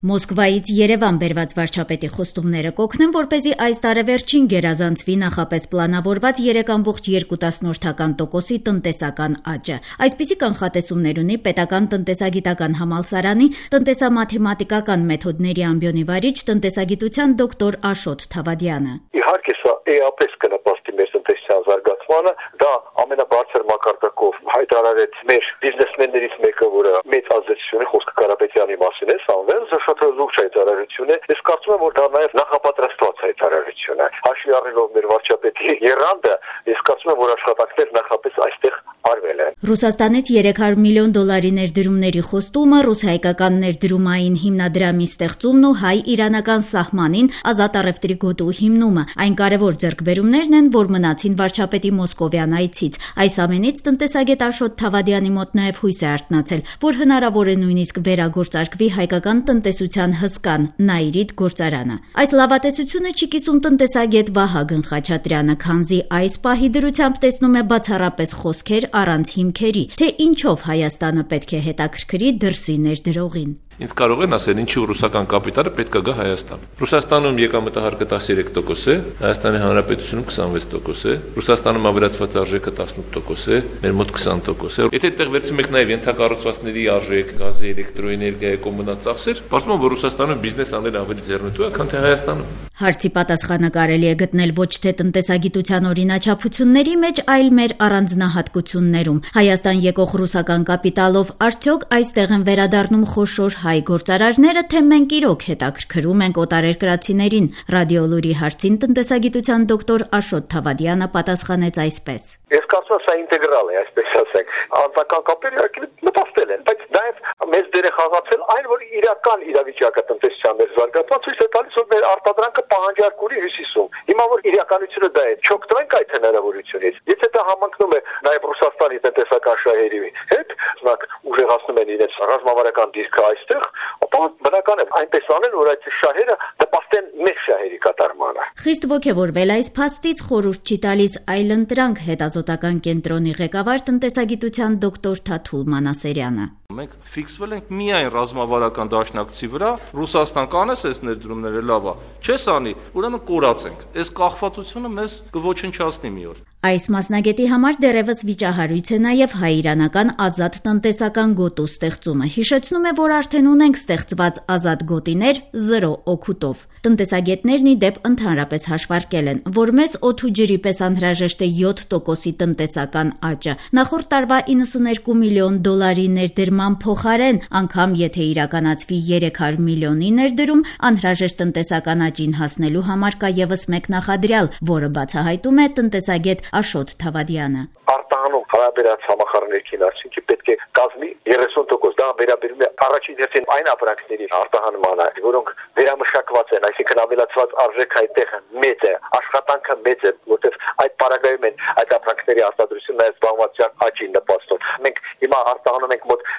Մոսկվայից Երևան բերված վարչապետի խոստումները կօգնեն, որպեսզի այս տարեվերջին գերազանցվի նախապես պլանավորված 3,2% տնտեսական աճը։ Այսպիսի կանխատեսումներ ունի Պետական տնտեսագիտական համալսարանի տնտեսամաթեմատիկական մեթոդների ամբիոնի վարիչ տնտեսագիտության դոկտոր Աշոտ Թավադյանը։ Իհարկե, սա էապես կնպաստի մեր տնտեսության զարգացմանը, դա ամենաբարձր մակարդակով հայտարարեց մեր բիզնեսմեններից մեկը, որը մեծ ազդեցություն է, խոսքը Կարապետյանի մասին է, Սամվել, շատ լուրջ հայտարարություն է։ Ես կարծում եմ, որ դա նաև նախապատրաստված հայտարարություն է։ Հաշվի առնելով մեր վարչապետի եռանդը, ես կարծում եմ, որ աշխատանքներ նախապես այստեղ արվել են։ Ռուսաստանից $300 միլիոն ներդրումների խոստումը, ռուս-հայկական ներդրումային հիմնադրամի ստեղծումն ու հայ-իրանական սահմանին ազատ առևտրի գոտու հիմնումը այն կարևոր ձեռքբերումներն են, որ մնացին վարչապետի մոսկովյան այցից։ Այս ամենից տնտեսագետ Աշոտ Թավադյանի մոտ նաև հույս է արթնացել, որ հնարավոր է նույնիսկ վերագործարկվի հայկական տնտեսության հսկան Նայիրիդ գործարանը։ Այս լավատեսությունը չի կիսում տնտեսագետ Վահագն Խաչատրյանը, քանզի այս պահի դրությամբ տեսնում է բացառապես խոսքեր առանց հիմքերի, թե ինչով Հայաստանը պետք է հետաքրքրի դրսի ներդրողին։ Ինձ կարող են ասել, ինչու ռուսական կապիտալը պետք է գա Հայաստան։ Ռուսաստանում եկամտահարկը 13% է, Հայաստանի Հանրապետությունում 26% է, Ռուսաստանում ավելացված արժեքը 18% է, մեր մոտ 20% է։ Եթե այդտեղ վերցնում եք նաև ենթակառուցվածքների արժեք, գազի, էլեկտրոէներգիայի կոմունալ ծախսեր, ասում եմ, որ Ռուսաստանում բիզնես անելը ավելի ձեռնտու է, քան թե Հայաստանում։ Հարցի պատասխանը կարելի է գտնել ոչ թե տնտեսագիտության օրինաչափությունների մեջ, այլ մեր առանձնահատկություններում։ Հայաստան եկող ռուսական կապիտալով արդյոք այստեղ են վերադառնում խոշոր հայ գործարարները, թե մենք իրոք հետաքրքրում ենք օտարերկրացիներին։ Ռադիոլուրի հարցին տնտեսագիտության դոկտոր Աշոտ Թավադյանը պատասխանեց այսպես. Ես կարծում եմ, սա ինտեգրալ է, այսպես ասենք։ Անձնական կապերը իհարկե նպաստել են, բայց նաև մեծ դեր է խաղացել այն, որ իրական իրավիճակը տնտեսության մեր զարգացման ցույց է տալիս, որ մեր արտադրանքը պահանջարկ ունի հյուսիսում։ Հիմա որ իրականությունը դա է, չօգտվենք այդ հնարավորությունից։ Եթե դա համընկնում է նաև Ռուսաստանի տնտեսական շահերի հետ, օրինակ ուժեղացնում են իրենց ռազմավարական դիրքը այստեղ, ապա բնական է այնպես անել, որ այդ շահերը նպաստեն մեր շահերի կատարմանը։ Խիստ ոգևորվել այս փաստից խորհուրդ չի տալիս այլընտրանք հետազոտական կենտրոնի ղեկավար տնտեսագիտության դոկտոր Թաթուլ Մանասերյանը։ Մենք ֆիքսվել ենք միայն ռազմավարական դաշնակցի վրա, Ռուսաստան կանես այս ներդրումները լավ է, չես անի, ուրեմն կորացենք։ Այս կախվածությունը մեզ կոչնչացնի մի օր։ Այս մասնագետի համար դեռևս վիճահարույց է նաև հայ-իրանական ազատ տնտեսական գոտու ստեղծումը։ Հիշեցնում է, որ արդեն ունենք ստեղծված ազատ գոտիներ 0 օգուտով։ Տնտեսագետներն ի դեպ ընդհանրապես հաշվարկել են, որ մեզ օդու ջրի պես անհրաժեշտ է 7% տնտեսական աճը։ Նախորդ տարվա $92 միլիոն ներդրման փոխարեն, անգամ եթե իրականացվի 300 միլիոնի ներդրում, անհրաժեշտ տնտեսական աճին հասնելու համար կա ևս մեկ նախադրյալ, որը բացահայտում է տնտեսագետ Աշոտ Թավադյանը։ Արտահանում հարաբերած համախառնելիքին արդյունքի պետք է կազմի 30%, դա վերաբերում է առաջին հերթին այն ապրանքների արտահանմանը, որոնք վերամշակված են, այսինքն ավելացված արժեքը այդտեղ մեծ է, աշխատանքը մեծ է, որտեղ այդ պարագայում են այդ ապրանքների արտադրությունն այս զբաղվածության աճին նպաստում։ Մենք հիմա արտահանում ենք մոտ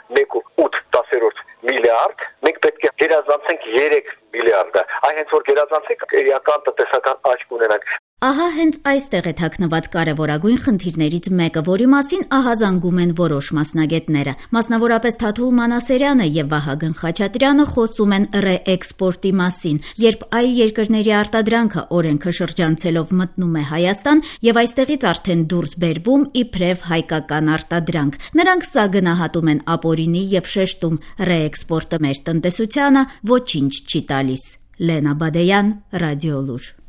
1.8 միլիարդ, մենք պետք է գերազանցենք 3 միլիարդը։ Այն հենց որ գերազանցենք, իրական տնտեսական աճ կունենանք։ Ահա հենց այստեղ է թաքնված կարևորագույն խնդիրներից մեկը, որի մասին ահազանգում են որոշ մասնագետները։ Մասնավորապես Թաթուլ Մանասերյանը եւ Վահագն Խաչատրյանը խոսում են ռեէքսպորտի մասին, երբ այլ երկրների արտադրանքը օրենքը շրջանցելով մտնում է Հայաստան եւ այստեղից արդեն դուրս բերվում իբրև հայկական արտադրանք։ Նրանք սա գնահատում են ապօրինի եւ շեշտում ռեէքսպորտը մեր տնտեսությանը ոչինչ չի տալիս։ Լենա Բադեյան, Ռադիոլուր։